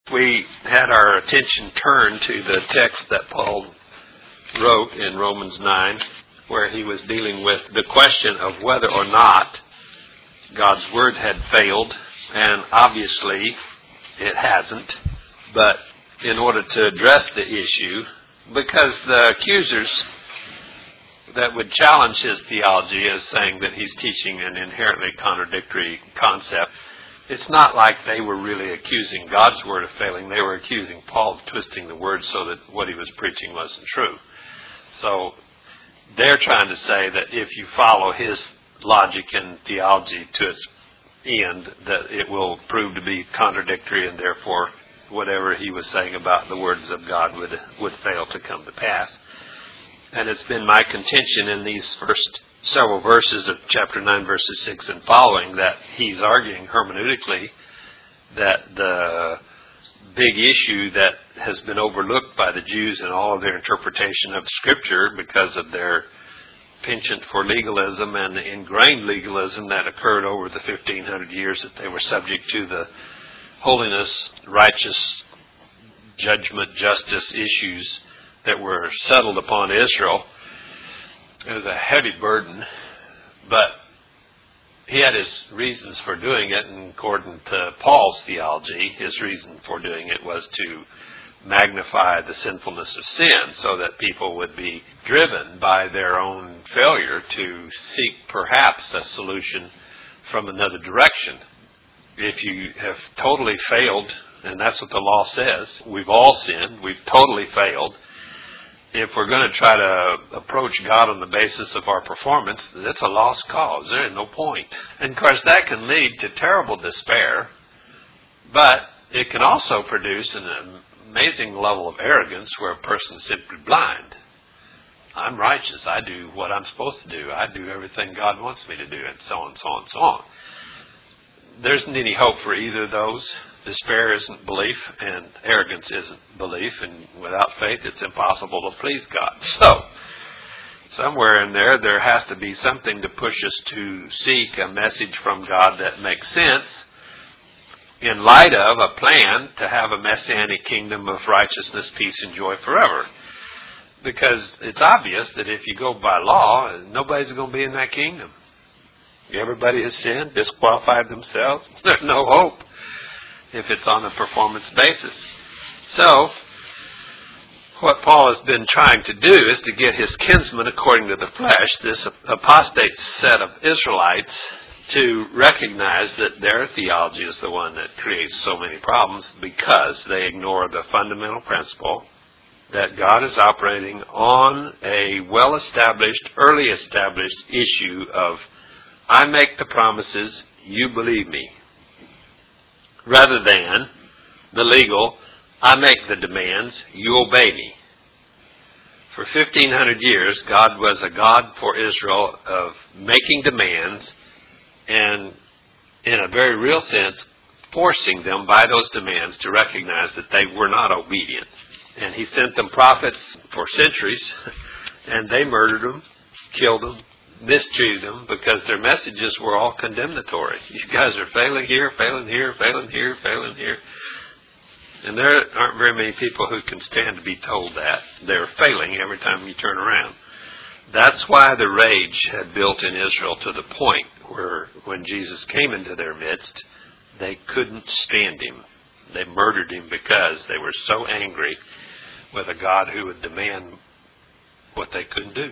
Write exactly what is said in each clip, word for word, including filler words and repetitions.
We had our attention turned to the text that Paul wrote in Romans nine, where he was dealing with the question of whether or not God's Word had failed, and obviously it hasn't. But in order to address the issue, because the accusers that would challenge his theology as saying that he's teaching an inherently contradictory concept, it's not like they were really accusing God's Word of failing. They were accusing Paul of twisting the Word so that what he was preaching wasn't true. So they're trying to say that if you follow his logic and theology to its end, that it will prove to be contradictory, and therefore whatever he was saying about the words of God would would fail to come to pass. And it's been my contention in these first several verses of chapter nine, verses six and following, that he's arguing hermeneutically that the big issue that has been overlooked by the Jews in all of their interpretation of Scripture because of their penchant for legalism and the ingrained legalism that occurred over the fifteen hundred years that they were subject to the holiness, righteous, judgment, justice issues that were settled upon Israel. It was a heavy burden, but he had his reasons for doing it, and according to Paul's theology, his reason for doing it was to magnify the sinfulness of sin so that people would be driven by their own failure to seek perhaps a solution from another direction. If you have totally failed, and that's what the law says, we've all sinned, we've totally failed. If we're going to try to approach God on the basis of our performance, that's a lost cause. There is no point. And of course that can lead to terrible despair, but it can also produce an amazing level of arrogance where a person is simply blind. I'm righteous. I do what I'm supposed to do. I do everything God wants me to do, and so on, so on, so on. There isn't any hope for either of those. Despair isn't belief, and arrogance isn't belief, and without faith it's impossible to please God. So, somewhere in there, there has to be something to push us to seek a message from God that makes sense in light of a plan to have a messianic kingdom of righteousness, peace, and joy forever. Because it's obvious that if you go by law, nobody's going to be in that kingdom. Everybody has sinned, disqualified themselves. There's no hope if it's on a performance basis. So, what Paul has been trying to do is to get his kinsmen, according to the flesh, this apostate set of Israelites, to recognize that their theology is the one that creates so many problems because they ignore the fundamental principle that God is operating on a well-established, early established issue of, I make the promises, you believe me, rather than the legal, I make the demands, you obey me. For fifteen hundred years, God was a God for Israel of making demands and, in a very real sense, forcing them by those demands to recognize that they were not obedient. And he sent them prophets for centuries, and they murdered them, killed them, mistreated them, because their messages were all condemnatory. You guys are failing here, failing here, failing here, failing here. And there aren't very many people who can stand to be told that. They're failing every time you turn around. That's why the rage had built in Israel to the point where when Jesus came into their midst, they couldn't stand him. They murdered him because they were so angry with a God who would demand what they couldn't do.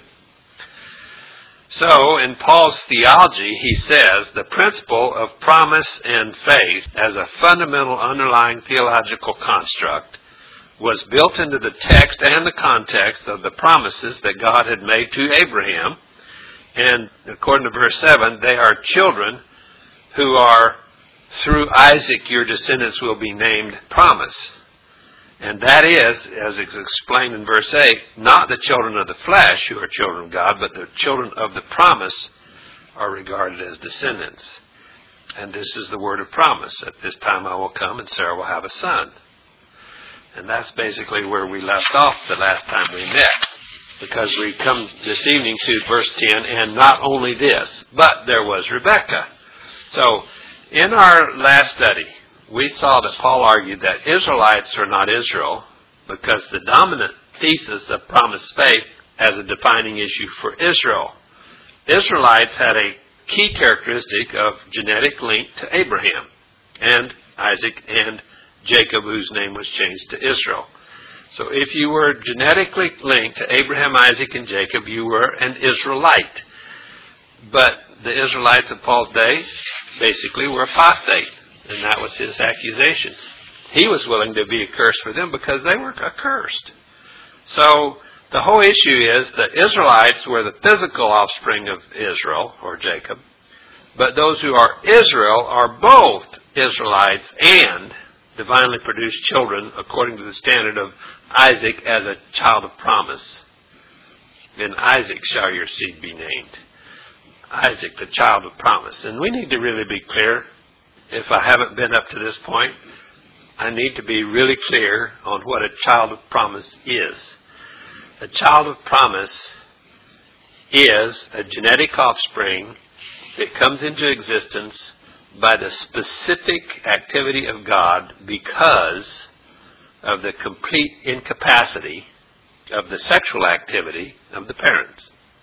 So, in Paul's theology, he says the principle of promise and faith as a fundamental underlying theological construct was built into the text and the context of the promises that God had made to Abraham. And according to verse seven, they are children who are, through Isaac your descendants will be named, promise. And that is, as is explained in verse eight, not the children of the flesh who are children of God, but the children of the promise are regarded as descendants. And this is the word of promise. At this time I will come and Sarah will have a son. And that's basically where we left off the last time we met. Because we come this evening to verse ten, and not only this, but there was Rebekah. So, in our last study, we saw that Paul argued that Israelites are not Israel because the dominant thesis of promised faith as a defining issue for Israel. Israelites had a key characteristic of genetic link to Abraham and Isaac and Jacob, whose name was changed to Israel. So if you were genetically linked to Abraham, Isaac, and Jacob, you were an Israelite. But the Israelites of Paul's day basically were apostate, and that was his accusation. He was willing to be a curse for them because they were accursed. So the whole issue is the Israelites were the physical offspring of Israel, or Jacob, but those who are Israel are both Israelites and divinely produced children according to the standard of Isaac as a child of promise. In Isaac shall your seed be named. Isaac, the child of promise. And we need to really be clear. If I haven't been up to this point, I need to be really clear on what a child of promise is. A child of promise is a genetic offspring that comes into existence by the specific activity of God because of the complete incapacity of the sexual activity of the parents.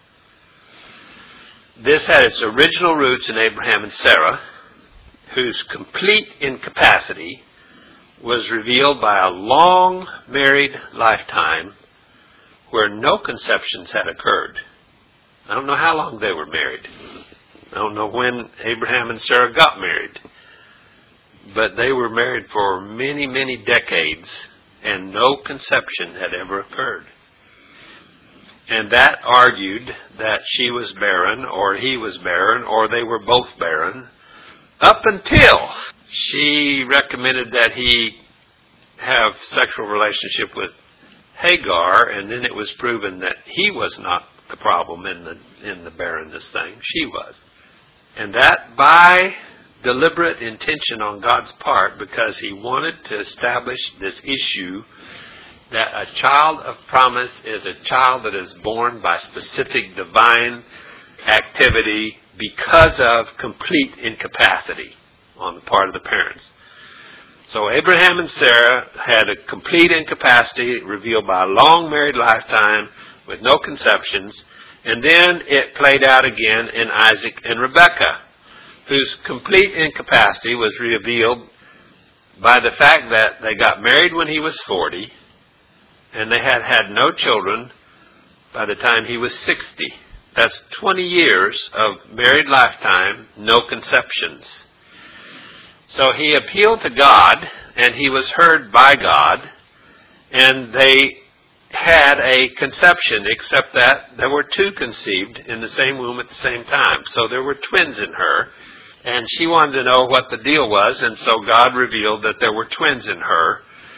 This had its original roots in Abraham and Sarah, whose complete incapacity was revealed by a long married lifetime where no conceptions had occurred. I don't know how long they were married. I don't know when Abraham and Sarah got married. But they were married for many, many decades, and no conception had ever occurred. And that argued that she was barren, or he was barren, or they were both barren, up until she recommended that he have sexual relationship with Hagar, and then it was proven that he was not the problem in the in the barrenness thing. She was. And that by deliberate intention on God's part, because he wanted to establish this issue that a child of promise is a child that is born by specific divine activity because of complete incapacity on the part of the parents. So Abraham and Sarah had a complete incapacity revealed by a long married lifetime with no conceptions, and then it played out again in Isaac and Rebekah, whose complete incapacity was revealed by the fact that they got married when he was forty, and they had had no children by the time he was sixty. That's twenty years of married lifetime, no conceptions. So he appealed to God, and he was heard by God, and they had a conception, except that there were two conceived in the same womb at the same time. So there were twins in her, and she wanted to know what the deal was, and so God revealed that there were twins in her.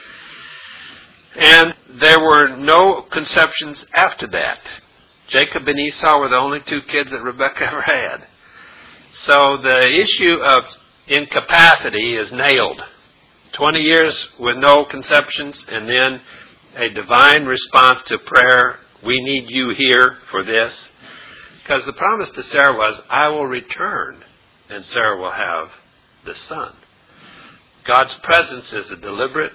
And there were no conceptions after that. Jacob and Esau were the only two kids that Rebekah ever had. So the issue of incapacity is nailed. Twenty years with no conceptions, and then a divine response to prayer. We need you here for this. Because the promise to Sarah was, I will return, and Sarah will have the son. God's presence is a deliberate,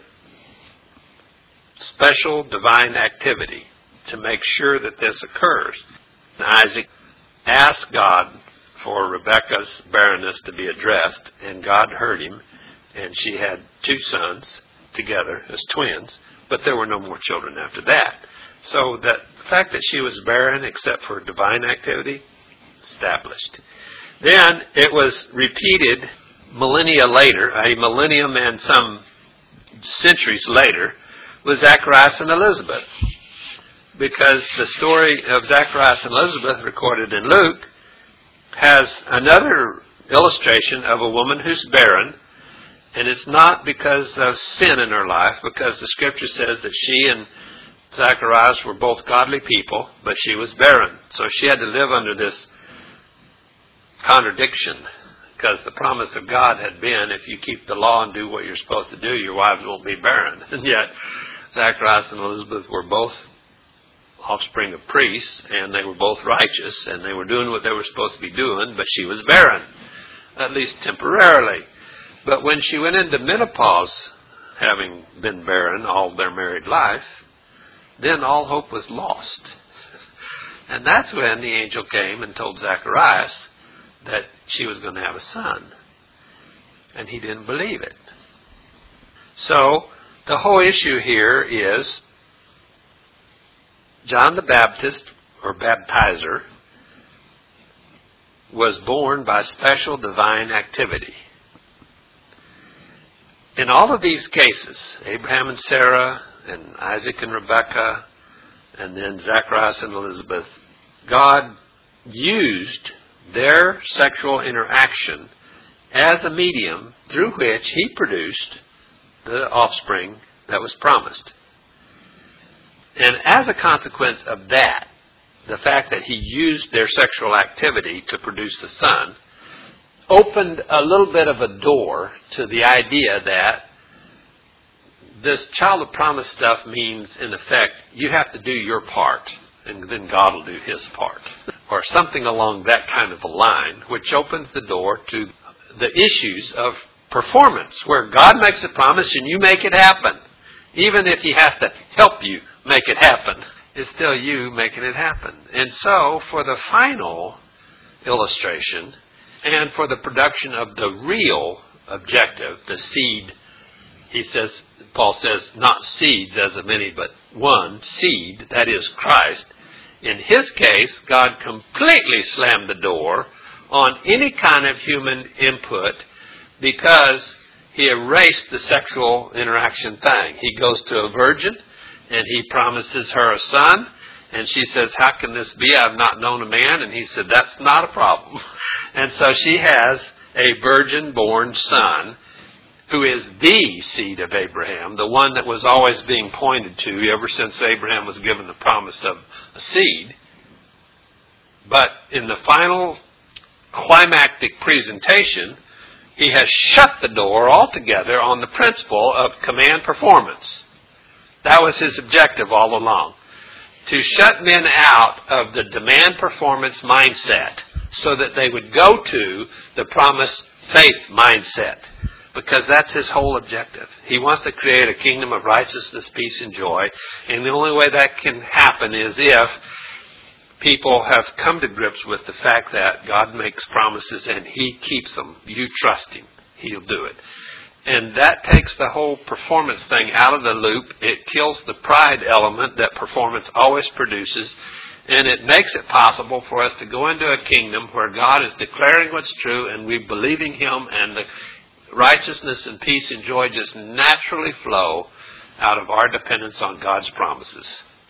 special divine activity to make sure that this occurs. And Isaac asked God for Rebekah's barrenness to be addressed, and God heard him, and she had two sons together as twins, but there were no more children after that. So that the fact that she was barren except for divine activity, established. Then it was repeated millennia later, a millennium and some centuries later, with Zacharias and Elizabeth. Because the story of Zacharias and Elizabeth recorded in Luke has another illustration of a woman who's barren, and it's not because of sin in her life, because the scripture says that she and Zacharias were both godly people, but she was barren. So she had to live under this contradiction, because the promise of God had been, if you keep the law and do what you're supposed to do, your wives won't be barren. And yet Zacharias and Elizabeth were both offspring of priests, and they were both righteous, and they were doing what they were supposed to be doing, but she was barren, at least temporarily. But when she went into menopause, having been barren all their married life, then all hope was lost. And that's when the angel came and told Zacharias that she was going to have a son. And he didn't believe it. So, the whole issue here is John the Baptist, or baptizer, was born by special divine activity. In all of these cases, Abraham and Sarah, and Isaac and Rebekah, and then Zacharias and Elizabeth, God used their sexual interaction as a medium through which He produced the offspring that was promised. And as a consequence of that, the fact that He used their sexual activity to produce the Son opened a little bit of a door to the idea that this child of promise stuff means, in effect, you have to do your part, and then God will do His part. Or something along that kind of a line, which opens the door to the issues of performance, where God makes a promise and you make it happen. Even if He has to help you make it happen, it's still you making it happen. And so, for the final illustration, and for the production of the real objective, the seed, he says, Paul says, not seeds as of many, but one seed, that is Christ. In his case, God completely slammed the door on any kind of human input because He erased the sexual interaction thing. He goes to a virgin and He promises her a son, and she says, how can this be? I've not known a man. And He said, that's not a problem. And so she has a virgin-born son who is the seed of Abraham, the one that was always being pointed to ever since Abraham was given the promise of a seed. But in the final climactic presentation, He has shut the door altogether on the principle of command performance. That was His objective all along. To shut men out of the demand performance mindset so that they would go to the promise faith mindset. Because that's His whole objective. He wants to create a kingdom of righteousness, peace, and joy. And the only way that can happen is if people have come to grips with the fact that God makes promises and He keeps them. You trust Him. He'll do it. And that takes the whole performance thing out of the loop. It kills the pride element that performance always produces. And it makes it possible for us to go into a kingdom where God is declaring what's true and we believing Him, and the righteousness and peace and joy just naturally flow out of our dependence on God's promises.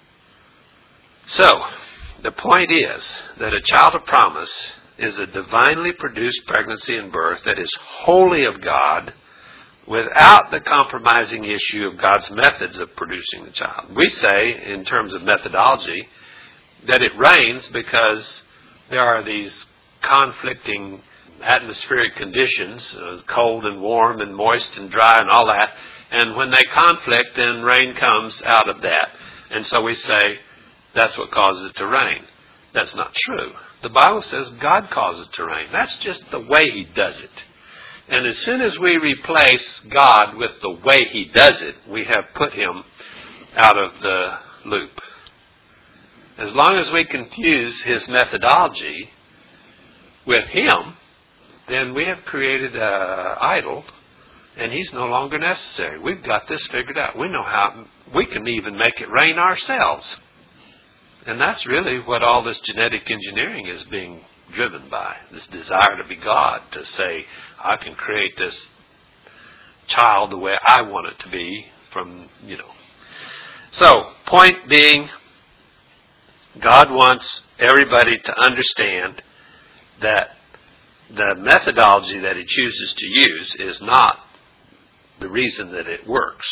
So, the point is that a child of promise is a divinely produced pregnancy and birth that is wholly of God, without the compromising issue of God's methods of producing the child. We say, in terms of methodology, that it rains because there are these conflicting atmospheric conditions, uh, cold and warm and moist and dry and all that. And when they conflict, then rain comes out of that. And so we say that's what causes it to rain. That's not true. The Bible says God causes it to rain. That's just the way He does it. And as soon as we replace God with the way He does it, we have put Him out of the loop. As long as we confuse His methodology with Him, then we have created an idol, and He's no longer necessary. We've got this figured out. We know how we can even make it rain ourselves. And that's really what all this genetic engineering is being driven by, this desire to be God, to say, I can create this child the way I want it to be from, you know. So, point being, God wants everybody to understand that the methodology that He chooses to use is not the reason that it works.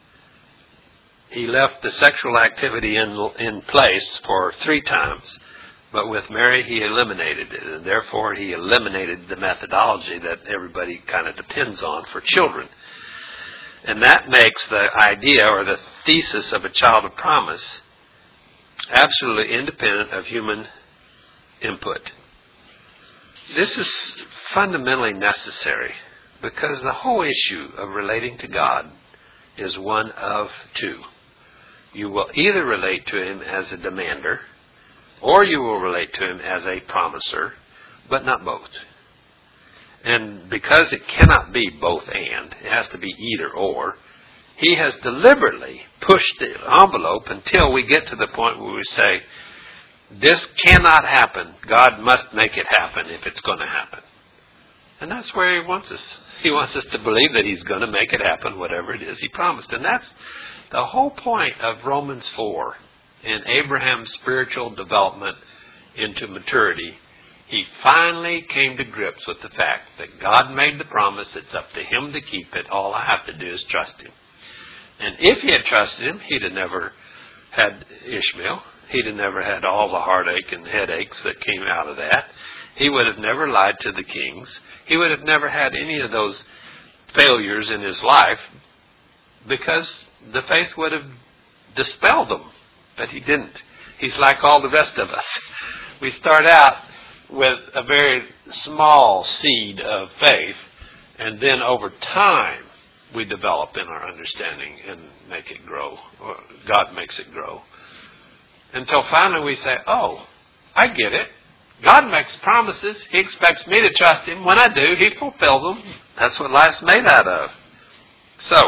He left the sexual activity in, in place for three times, but with Mary He eliminated it, and therefore He eliminated the methodology that everybody kind of depends on for children. And that makes the idea or the thesis of a child of promise absolutely independent of human input. This is fundamentally necessary Because the whole issue of relating to God is one of two. You will either relate to Him as a demander, or you will relate to Him as a promiser, but not both. And because it cannot be both and, it has to be either or, He has deliberately pushed the envelope until we get to the point where we say, this cannot happen. God must make it happen if it's going to happen. And that's where He wants us. He wants us to believe that He's going to make it happen, whatever it is He promised. And that's the whole point of Romans four. In Abraham's spiritual development into maturity, he finally came to grips with the fact that God made the promise. It's up to Him to keep it. All I have to do is trust Him. And if he had trusted Him, he'd have never had Ishmael. He'd have never had all the heartache and headaches that came out of that. He would have never lied to the kings. He would have never had any of those failures in his life because the faith would have dispelled them. But he didn't. He's like all the rest of us. We start out with a very small seed of faith, and then over time we develop in our understanding and make it grow, or God makes it grow. Until finally we say, oh, I get it. God makes promises. He expects me to trust Him. When I do, He fulfills them. That's what life's made out of. So,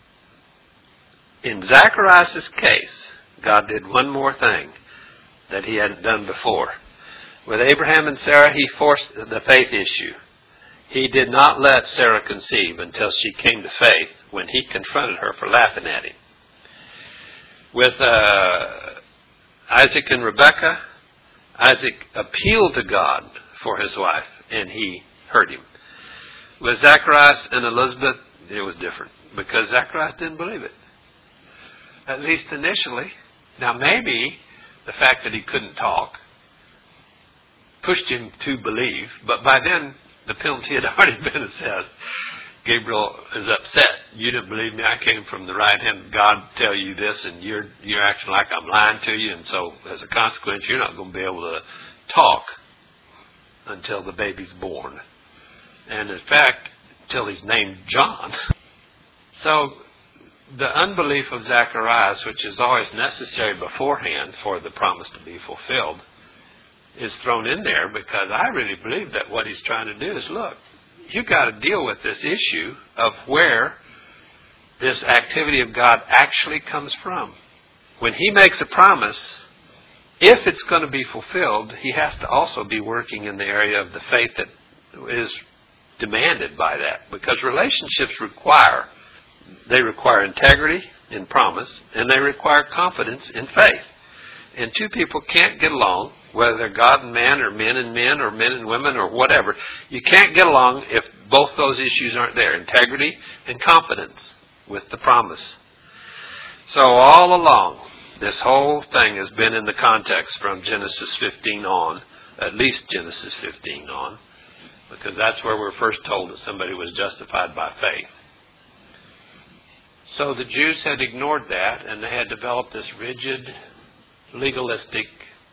in Zacharias' case, God did one more thing that He hadn't done before. With Abraham and Sarah, He forced the faith issue. He did not let Sarah conceive until she came to faith when He confronted her for laughing at Him. With uh, Isaac and Rebekah, Isaac appealed to God for his wife, and He heard him. With Zacharias and Elizabeth, it was different, because Zacharias didn't believe it. At least initially. Now maybe the fact that he couldn't talk pushed him to believe, but by then the penalty had already been assessed. Gabriel is upset. You didn't believe me. I came from the right hand of God to tell you this, and you're you're acting like I'm lying to you, and so as a consequence, you're not going to be able to talk until the baby's born. And in fact, until he's named John. So the unbelief of Zacharias, which is always necessary beforehand for the promise to be fulfilled, is thrown in there because I really believe that what he's trying to do is, look, you've got to deal with this issue of where this activity of God actually comes from. When He makes a promise, if it's going to be fulfilled, He has to also be working in the area of the faith that is demanded by that. Because relationships require, they require integrity in promise, and they require confidence in faith. And two people can't get along, whether they're God and man, or men and men, or men and women, or whatever. You can't get along if both those issues aren't there. Integrity and confidence with the promise. So all along, this whole thing has been in the context from Genesis fifteen on, at least Genesis fifteen on, because that's where we're first told that somebody was justified by faith. So the Jews had ignored that, and they had developed this rigid, legalistic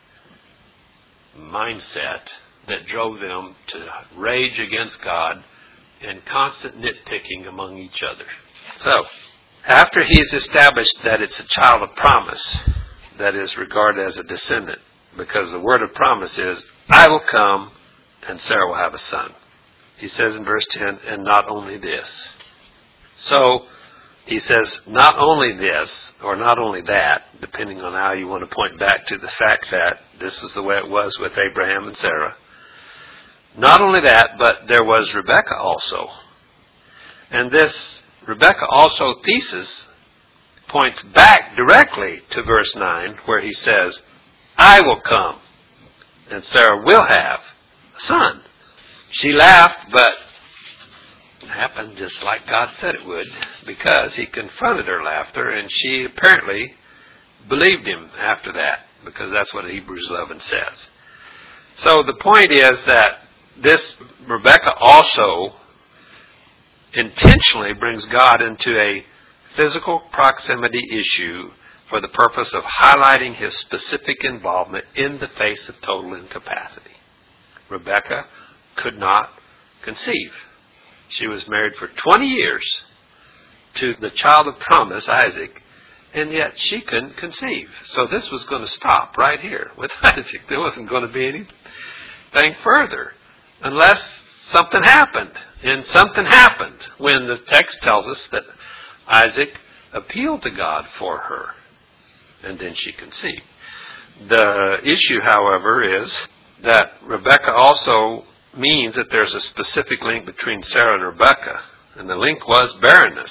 mindset that drove them to rage against God and constant nitpicking among each other. So, after He's established that it's a child of promise that is regarded as a descendant, because the word of promise is, I will come and Sarah will have a son. He says in verse ten, and not only this. So, He says, not only this, or not only that, depending on how you want to point back to the fact that this is the way it was with Abraham and Sarah. Not only that, but there was Rebekah also. And this Rebekah also thesis points back directly to verse nine, where he says, I will come, and Sarah will have a son. She laughed, but it happened just like God said it would, because He confronted her laughter, and she apparently believed Him after that, because that's what Hebrews eleven says. So the point is that this Rebekah also intentionally brings God into a physical proximity issue for the purpose of highlighting His specific involvement in the face of total incapacity. Rebekah could not conceive. She was married for twenty years to the child of promise, Isaac, and yet she couldn't conceive. So this was going to stop right here with Isaac. There wasn't going to be anything further unless something happened. And something happened when the text tells us that Isaac appealed to God for her, and then she conceived. The issue, however, is that Rebekah also means that there's a specific link between Sarah and Rebekah, and the link was barrenness.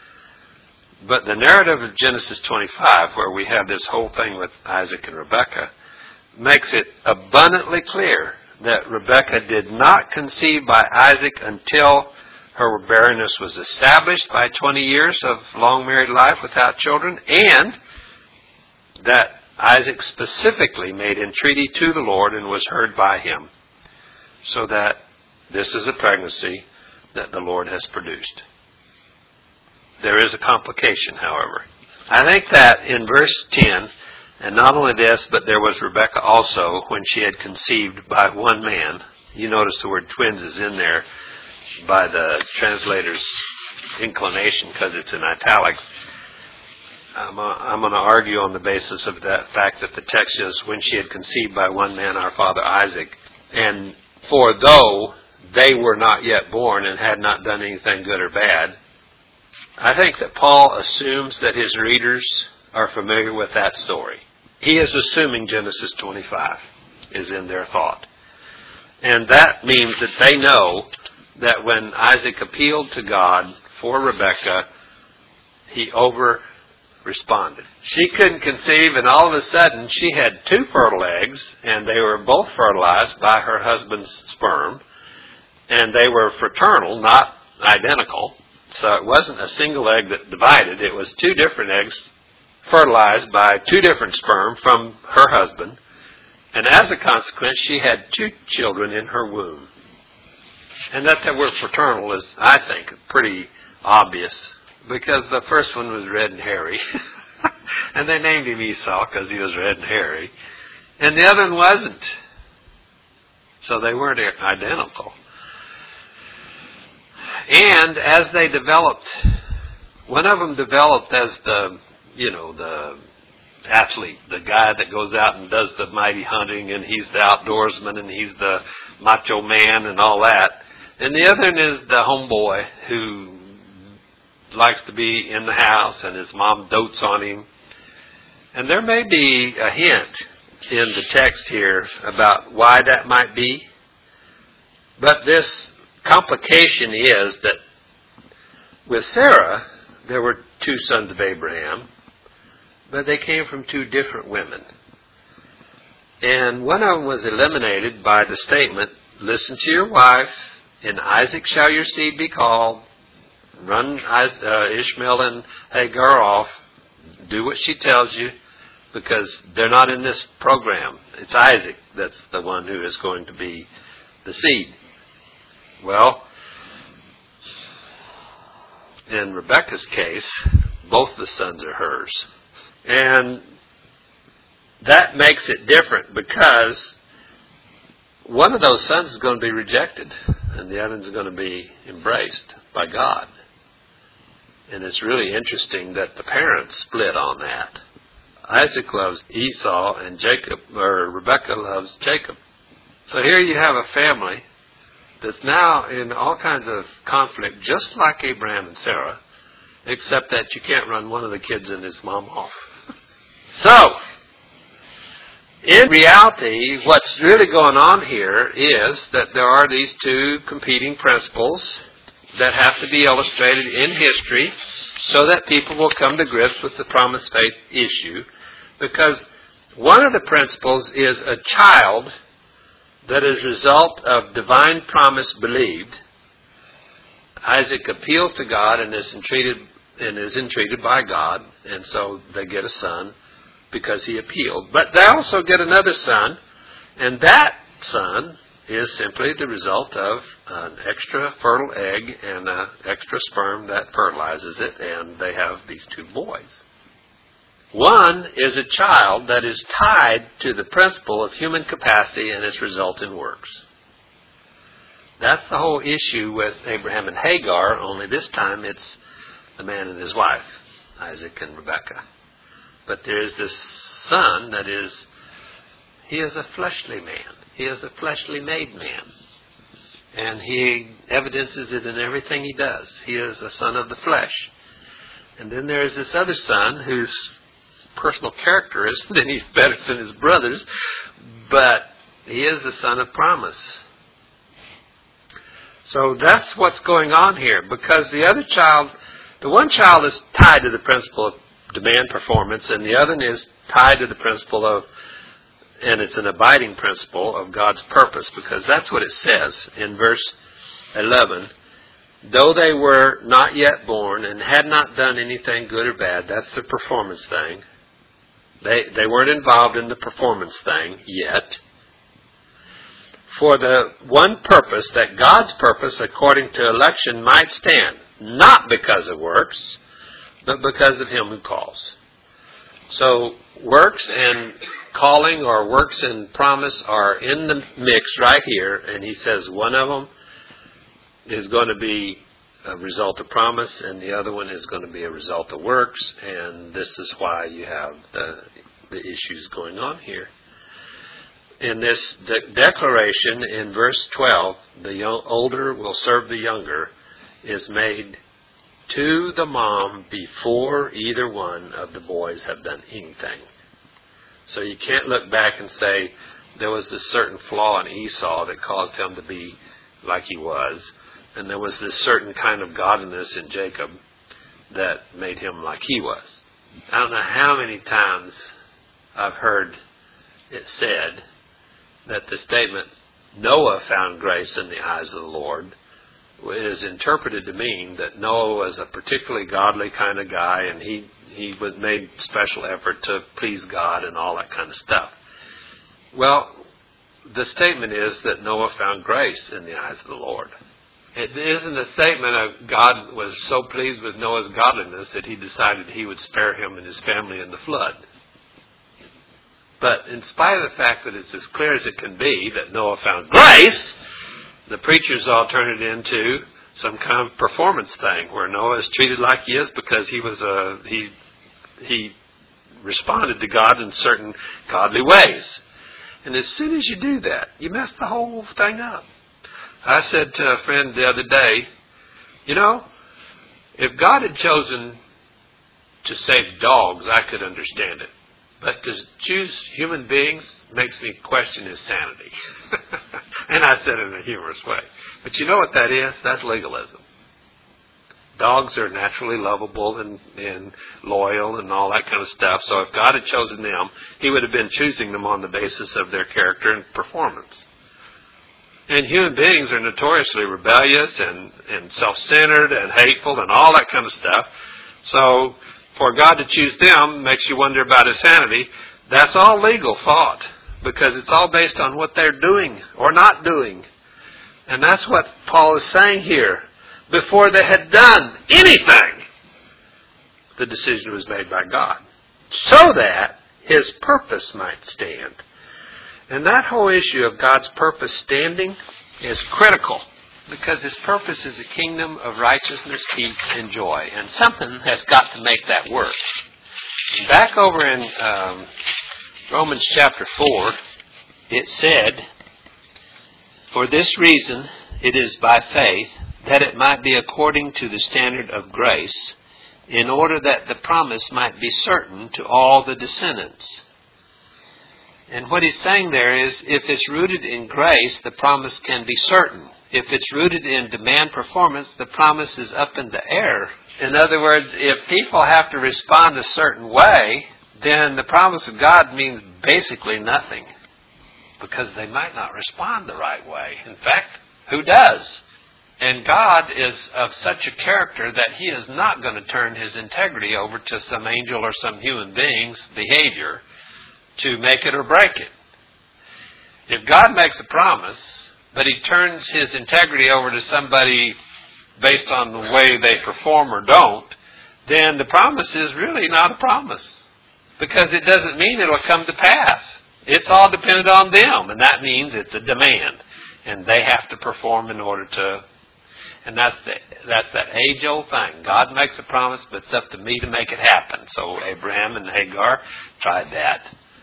But the narrative of Genesis twenty-five, where we have this whole thing with Isaac and Rebekah, makes it abundantly clear that Rebekah did not conceive by Isaac until her barrenness was established by twenty years of long married life without children, and that Isaac specifically made entreaty to the Lord and was heard by him, so that this is a pregnancy that the Lord has produced. There is a complication, however. I think that in verse ten, and not only this, but there was Rebekah also when she had conceived by one man. You notice the word twins is in there by the translator's inclination because it's in italics. I'm, uh, I'm going to argue on the basis of that fact that the text is when she had conceived by one man, our father Isaac. And for though they were not yet born and had not done anything good or bad, I think that Paul assumes that his readers are familiar with that story. He is assuming Genesis twenty-five is in their thought. And that means that they know that when Isaac appealed to God for Rebekah, he over-responded. She couldn't conceive, and all of a sudden she had two fertile eggs, and they were both fertilized by her husband's sperm, and they were fraternal, not identical. So it wasn't a single egg that divided. It was two different eggs fertilized by two different sperm from her husband. And as a consequence, she had two children in her womb. And that that word fraternal is, I think, pretty obvious, because the first one was red and hairy. And they named him Esau because he was red and hairy. And the other one wasn't. So they weren't identical. And as they developed, one of them developed as the, you know, the athlete, the guy that goes out and does the mighty hunting, and he's the outdoorsman, and he's the macho man and all that. And the other one is the homeboy who likes to be in the house, and his mom dotes on him. And there may be a hint in the text here about why that might be. But this complication is that with Sarah, there were two sons of Abraham, but they came from two different women. And one of them was eliminated by the statement, listen to your wife, in Isaac shall your seed be called, run Ishmael and Hagar off, do what she tells you, because they're not in this program. It's Isaac that's the one who is going to be the seed. Well, in Rebekah's case, both the sons are hers. And that makes it different because one of those sons is going to be rejected and the other is going to be embraced by God. And it's really interesting that the parents split on that. Isaac loves Esau and Jacob, or Rebekah loves Jacob. So here you have a family that's now in all kinds of conflict, just like Abraham and Sarah, except that you can't run one of the kids and his mom off. So, in reality, what's really going on here is that there are these two competing principles that have to be illustrated in history so that people will come to grips with the promised faith issue. Because one of the principles is a child that is a result of divine promise believed. Isaac appeals to God and is entreated and is entreated by God, and so they get a son because he appealed. But they also get another son, and that son is simply the result of an extra fertile egg and an extra sperm that fertilizes it, and they have these two boys. One is a child that is tied to the principle of human capacity and its resultant works. That's the whole issue with Abraham and Hagar, only this time it's the man and his wife, Isaac and Rebekah. But there is this son that is, he is a fleshly man. He is a fleshly made man. And he evidences it in everything he does. He is a son of the flesh. And then there is this other son whose personal character is that he's better than his brothers, but he is the son of promise. So that's what's going on here, because the other child, the one child is tied to the principle of demand performance, and the other is tied to the principle of, and it's an abiding principle of God's purpose, because that's what it says in verse eleven. Though they were not yet born and had not done anything good or bad, that's the performance thing. They, they weren't involved in the performance thing yet. For the one purpose, that God's purpose according to election might stand, not because of works, but because of Him who calls. So works and calling, or works and promise, are in the mix right here, and he says one of them is going to be a result of promise, and the other one is going to be a result of works, and this is why you have the, the issues going on here. In this de- declaration in verse twelve, the young, older will serve the younger, is made to the mom before either one of the boys have done anything. So you can't look back and say there was this certain flaw in Esau that caused him to be like he was, and there was this certain kind of godliness in Jacob that made him like he was. I don't know how many times I've heard it said that the statement, Noah found grace in the eyes of the Lord, is interpreted to mean that Noah was a particularly godly kind of guy, and he, he made special effort to please God and all that kind of stuff. Well, the statement is that Noah found grace in the eyes of the Lord. It isn't a statement of God was so pleased with Noah's godliness that he decided he would spare him and his family in the flood. But in spite of the fact that it's as clear as it can be that Noah found grace, the preachers all turn it into some kind of performance thing where Noah is treated like he is because he was a he he responded to God in certain godly ways. And as soon as you do that, you mess the whole thing up. I said to a friend the other day, you know, if God had chosen to save dogs, I could understand it. But to choose human beings makes me question his sanity. And I said it in a humorous way. But you know what that is? That's legalism. Dogs are naturally lovable and, and loyal and all that kind of stuff. So if God had chosen them, He would have been choosing them on the basis of their character and performance. And human beings are notoriously rebellious and, and self-centered and hateful and all that kind of stuff. So for God to choose them makes you wonder about His sanity. That's all legal thought, because it's all based on what they're doing or not doing. And that's what Paul is saying here. Before they had done anything, the decision was made by God, so that His purpose might stand. And that whole issue of God's purpose standing is critical, because His purpose is a kingdom of righteousness, peace, and joy. And something has got to make that work. Back over in um, Romans chapter four, it said, "For this reason it is by faith, that it might be according to the standard of grace, in order that the promise might be certain to all the descendants." And what he's saying there is, if it's rooted in grace, the promise can be certain. If it's rooted in demand performance, the promise is up in the air. In other words, if people have to respond a certain way, then the promise of God means basically nothing, because they might not respond the right way. In fact, who does? And God is of such a character that He is not going to turn His integrity over to some angel or some human being's behavior to make it or break it. If God makes a promise, but He turns His integrity over to somebody based on the way they perform or don't, then the promise is really not a promise, because it doesn't mean it will come to pass. It's all dependent on them, and that means it's a demand. And they have to perform in order to, and that's the, that's that age-old thing. God makes a promise, but it's up to me to make it happen. So Abraham and Hagar tried that.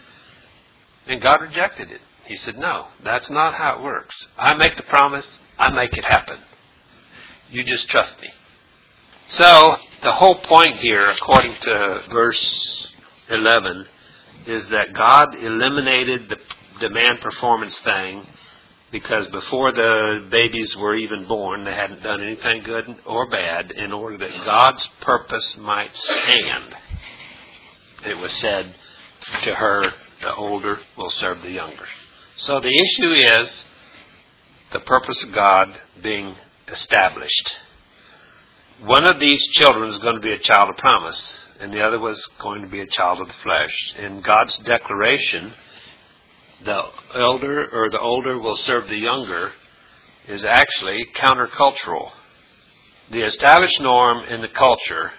And God rejected it. He said, no, that's not how it works. I make the promise, I make it happen. You just trust me. So the whole point here, according to verse eleven, is that God eliminated the demand performance thing because before the babies were even born, they hadn't done anything good or bad in order that God's purpose might stand. It was said to her, the older will serve the younger. So the issue is the purpose of God being established. One of these children is going to be a child of promise, and the other was going to be a child of the flesh. In God's declaration, the elder or the older will serve the younger is actually countercultural. The established norm in the culture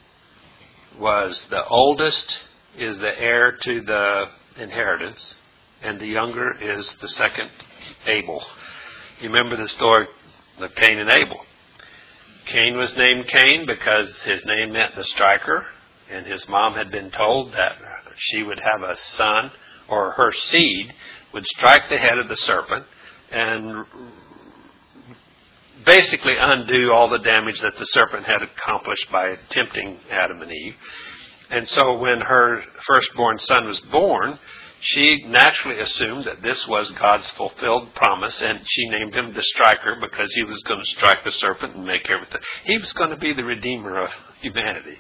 was the oldest is the heir to the inheritance, and the younger is the second Abel. You remember the story of Cain and Abel. Cain was named Cain because his name meant the striker, and his mom had been told that she would have a son, or her seed would strike the head of the serpent and basically undo all the damage that the serpent had accomplished by tempting Adam and Eve. And so when her firstborn son was born, she naturally assumed that this was God's fulfilled promise, and she named him the striker because he was going to strike the serpent and make everything. He was going to be the redeemer of humanity.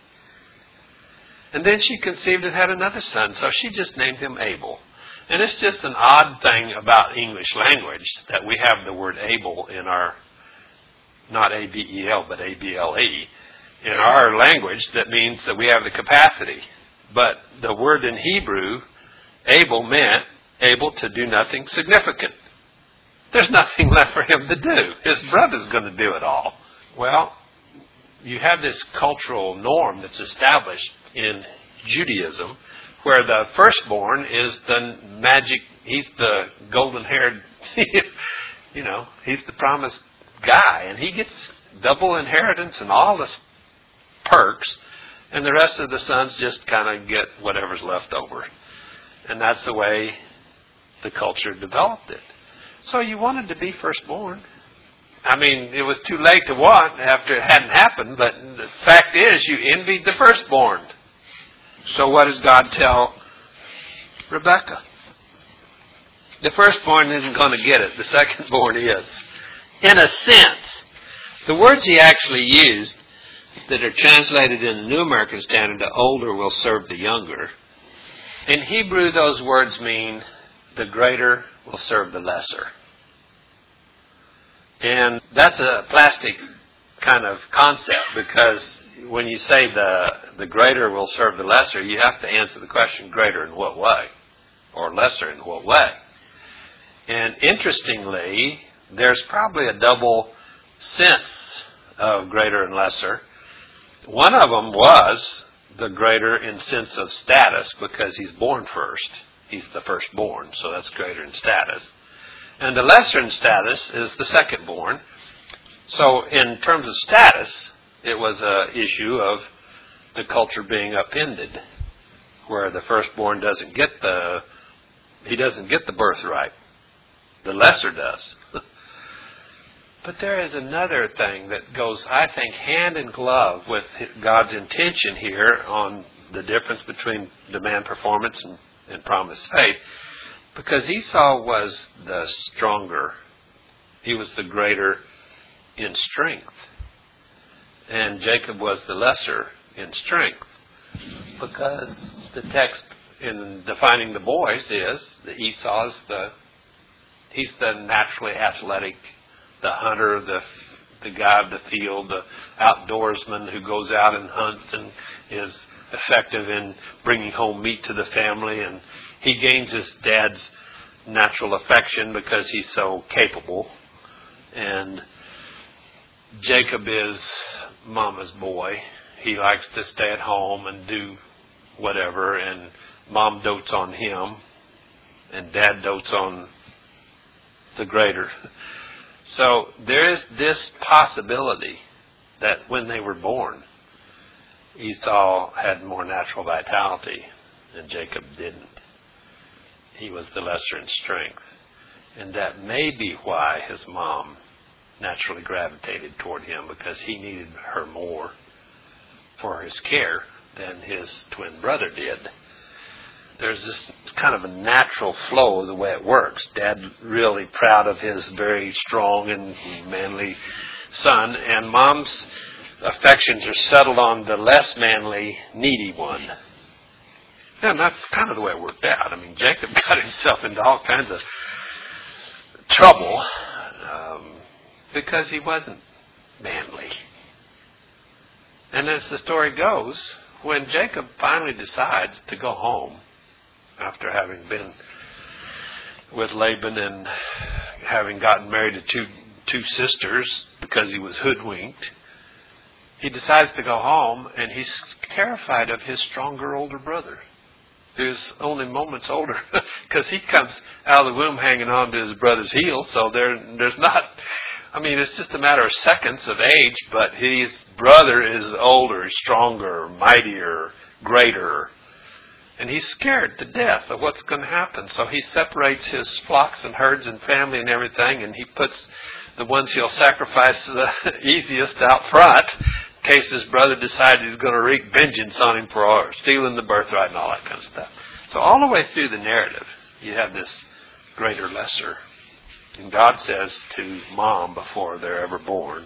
And then she conceived and had another son, so she just named him Abel. And it's just an odd thing about English language that we have the word Abel in our, not A B E L, but A B L E, in our language that means that we have the capacity. But the word in Hebrew, Abel, meant able to do nothing significant. There's nothing left for him to do. His brother's going to do it all. Well, you have this cultural norm that's established in Judaism where the firstborn is the magic, he's the golden-haired, you know, he's the promised guy, and he gets double inheritance and all the perks, and the rest of the sons just kind of get whatever's left over. And that's the way the culture developed it. So you wanted to be firstborn. I mean, it was too late to want after it hadn't happened, but the fact is you envied the firstborn. So what does God tell Rebekah? The firstborn isn't going to get it. The secondborn is. In a sense, the words he actually used that are translated in the New American Standard, the older will serve the younger. In Hebrew, those words mean the greater will serve the lesser. And that's a plastic kind of concept because when you say the, the greater will serve the lesser, you have to answer the question, greater in what way? Or lesser in what way? And interestingly, there's probably a double sense of greater and lesser. One of them was the greater in sense of status because he's born first. He's the firstborn, so that's greater in status. And the lesser in status is the secondborn. So in terms of status, it was an issue of the culture being upended, where the firstborn doesn't get the, he doesn't get the birthright. The lesser does. But there is another thing that goes, I think, hand in glove with God's intention here on the difference between demand performance and, and promised faith. Because Esau was the stronger. He was the greater in strength. And Jacob was the lesser in strength. Because the text in defining the boys is that Esau's the, he's the naturally athletic, the hunter, the the guy of the field, the outdoorsman who goes out and hunts and is effective in bringing home meat to the family. And he gains his dad's natural affection because he's so capable. And Jacob is Mama's boy. He likes to stay at home and do whatever, and Mom dotes on him, and Dad dotes on the greater. So there is this possibility that when they were born, Esau had more natural vitality and Jacob didn't. He was the lesser in strength. And that may be why his mom naturally gravitated toward him, because he needed her more for his care than his twin brother did. There's this kind of a natural flow of the way it works. Dad really proud of his very strong and manly son, and mom's affections are settled on the less manly, needy one. And that's kind of the way it worked out. I mean, Jacob got himself into all kinds of trouble um, because he wasn't manly. And as the story goes, when Jacob finally decides to go home, after having been with Laban and having gotten married to two, two sisters because he was hoodwinked, he decides to go home, and he's terrified of his stronger older brother, who's only moments older, because he comes out of the womb hanging on to his brother's heel. So there, there's not, I mean, it's just a matter of seconds of age, but his brother is older, stronger, mightier, greater. And he's scared to death of what's going to happen. So he separates his flocks and herds and family and everything, and he puts the ones he'll sacrifice the easiest out front, in case his brother decides he's going to wreak vengeance on him for stealing the birthright and all that kind of stuff. So all the way through the narrative, you have this greater, lesser. And God says to mom before they're ever born,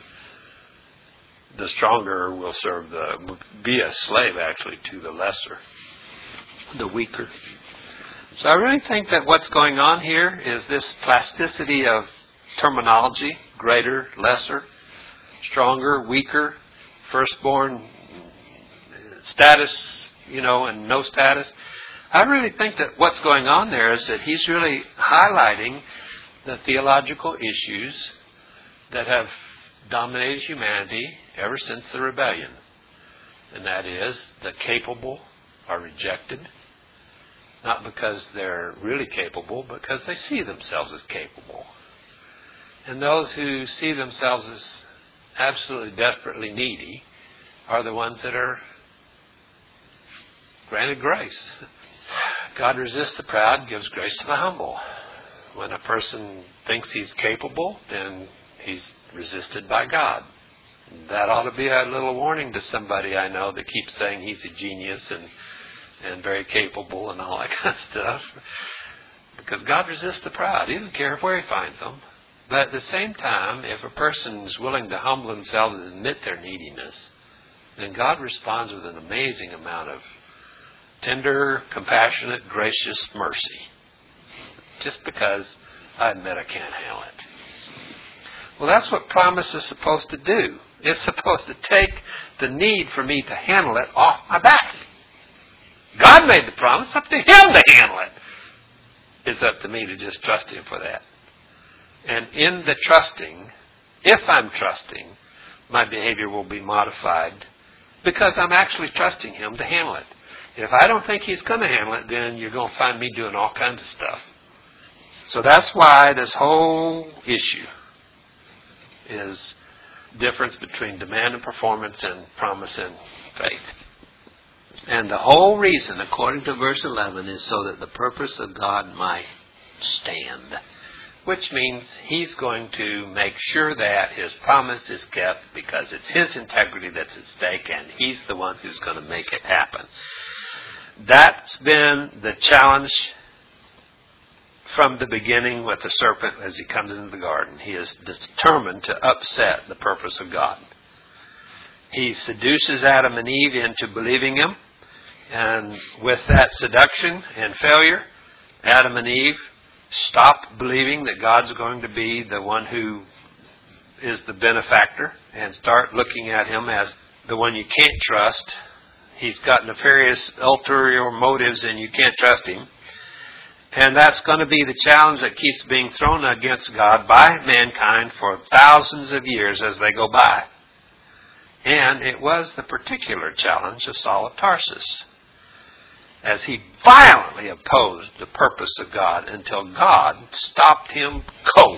the stronger will serve the, be a slave actually to the lesser, the weaker. So I really think that what's going on here is this plasticity of terminology, greater, lesser, stronger, weaker, firstborn status, you know, and no status. I really think that what's going on there is that he's really highlighting the theological issues that have dominated humanity ever since the rebellion. And that is, the capable are rejected, not because they're really capable, but because they see themselves as capable. And those who see themselves as absolutely desperately needy are the ones that are granted grace. God resists the proud, gives grace to the humble. When a person thinks he's capable, then he's resisted by God. That ought to be a little warning to somebody I know that keeps saying he's a genius and and very capable and all that kind of stuff. Because God resists the proud. He doesn't care where he finds them. But at the same time, if a person is willing to humble themselves and admit their neediness, then God responds with an amazing amount of tender, compassionate, gracious mercy. Just because I admit I can't handle it. Well, that's what promise is supposed to do. It's supposed to take the need for me to handle it off my back. God made the promise, up to Him to handle it. It's up to me to just trust Him for that. And in the trusting, if I'm trusting, my behavior will be modified because I'm actually trusting Him to handle it. If I don't think He's going to handle it, then you're going to find me doing all kinds of stuff. So that's why this whole issue is difference between demand and performance and promise and faith. And the whole reason, according to verse eleven, is so that the purpose of God might stand. Which means He's going to make sure that His promise is kept because it's His integrity that's at stake and He's the one who's going to make it happen. That's been the challenge from the beginning with the serpent as he comes into the garden. He is determined to upset the purpose of God. He seduces Adam and Eve into believing Him. And with that seduction and failure, Adam and Eve stop believing that God's going to be the one who is the benefactor and start looking at Him as the one you can't trust. He's got nefarious ulterior motives and you can't trust Him. And that's going to be the challenge that keeps being thrown against God by mankind for thousands of years as they go by. And it was the particular challenge of Saul of Tarsus. as he violently opposed the purpose of God until God stopped him cold.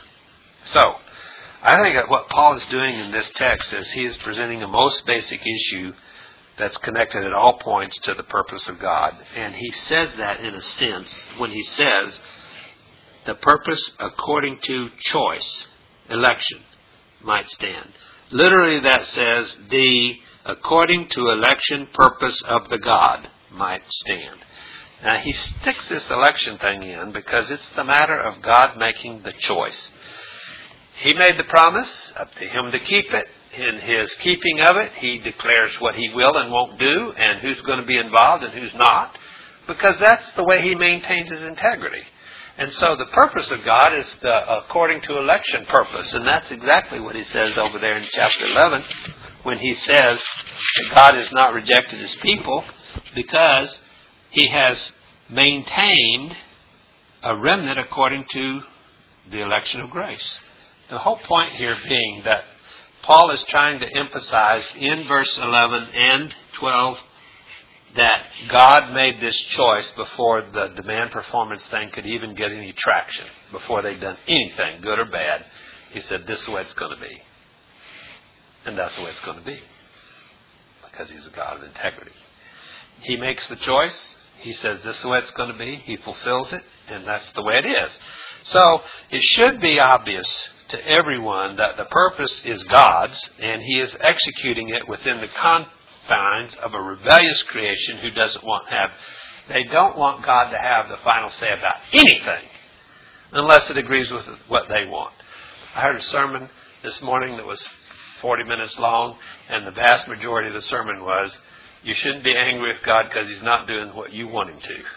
So, I think that what Paul is doing in this text is he is presenting a most basic issue that's connected at all points to the purpose of God. And he says that in a sense when he says the purpose according to choice, election, might stand. Literally that says the according to election purpose of the God might stand. Now he sticks this election thing in because it's the matter of God making the choice. He made the promise, up to him to keep it. In his keeping of it, he declares what he will and won't do and who's going to be involved and who's not, because that's the way he maintains his integrity. And so the purpose of God is the according to election purpose, and that's exactly what he says over there in chapter eleven when he says that God has not rejected his people because he has maintained a remnant according to the election of grace. The whole point here being that Paul is trying to emphasize in verse eleven and twelve that God made this choice before the demand performance thing could even get any traction, before they'd done anything, good or bad. He said, this is the way it's going to be. And that's the way it's going to be, because he's a God of integrity. He makes the choice. He says, this is the way it's going to be. He fulfills it, and that's the way it is. So it should be obvious to everyone that the purpose is God's, and he is executing it within the confines of a rebellious creation who doesn't want to have, they don't want God to have the final say about anything unless it agrees with what they want. I heard a sermon this morning that was forty minutes long, and the vast majority of the sermon was, you shouldn't be angry with God because he's not doing what you want him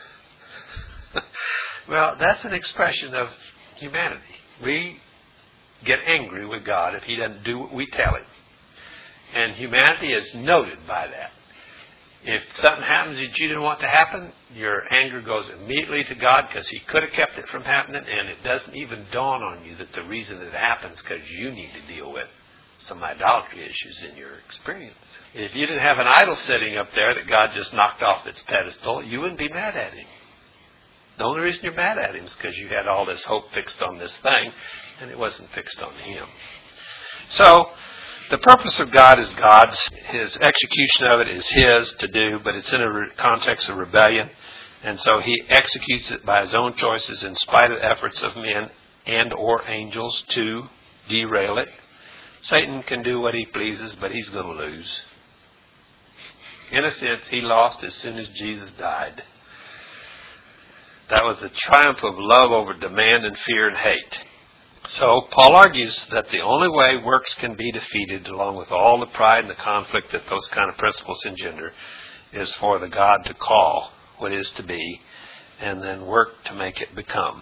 to. Well, that's an expression of humanity. We get angry with God if he doesn't do what we tell him. And humanity is noted by that. If something happens that you didn't want to happen, your anger goes immediately to God because he could have kept it from happening, and it doesn't even dawn on you that the reason it happens is because you need to deal with some idolatry issues in your experience. If you didn't have an idol sitting up there that God just knocked off its pedestal, you wouldn't be mad at him. The only reason you're mad at him is because you had all this hope fixed on this thing, and it wasn't fixed on him. So, the purpose of God is God's. His execution of it is his to do, but it's in a re- context of rebellion. And so he executes it by his own choices in spite of efforts of men and or angels to derail it. Satan can do what he pleases, but he's going to lose. In a sense, he lost as soon as Jesus died. That was the triumph of love over demand and fear and hate. So Paul argues that the only way works can be defeated, along with all the pride and the conflict that those kind of principles engender, is for the God to call what is to be and then work to make it become.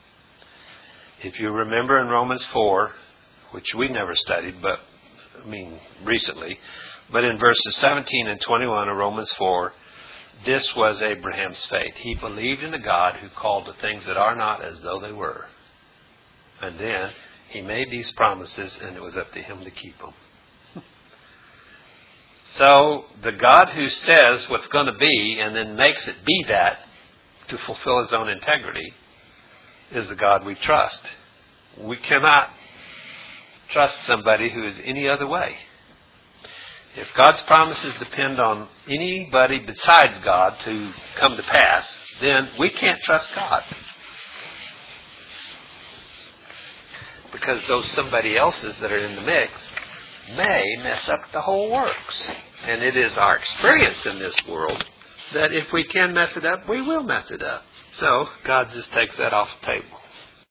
If you remember in Romans four, which we never studied, but I mean recently, but in verses seventeen and twenty-one of Romans four, this was Abraham's faith. He believed in the God who called the things that are not as though they were. And then he made these promises, and it was up to him to keep them. So the God who says what's going to be and then makes it be that to fulfill his own integrity is the God we trust. We cannot trust somebody who is any other way. If God's promises depend on anybody besides God to come to pass, then we can't trust God. Because those somebody else's that are in the mix may mess up the whole works. And it is our experience in this world that if we can mess it up, we will mess it up. So God just takes that off the table.